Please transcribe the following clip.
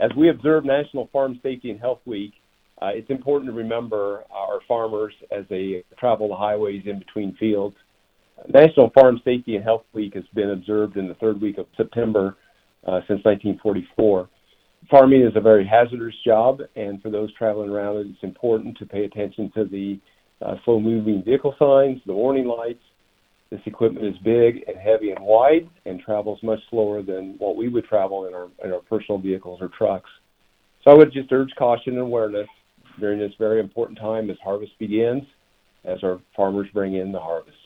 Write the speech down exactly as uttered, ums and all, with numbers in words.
As we observe National Farm Safety and Health Week, uh, it's important to remember our farmers as they travel the highways in between fields. National Farm Safety and Health Week has been observed in the third week of September uh, since nineteen forty-four. Farming is a very hazardous job, and for those traveling around it, it's important to pay attention to the uh, slow-moving vehicle signs, the warning lights. This equipment is big and heavy and wide and travels much slower than what we would travel in our, in our personal vehicles or trucks. So I would just urge caution and awareness during this very important time as harvest begins, as our farmers bring in the harvest.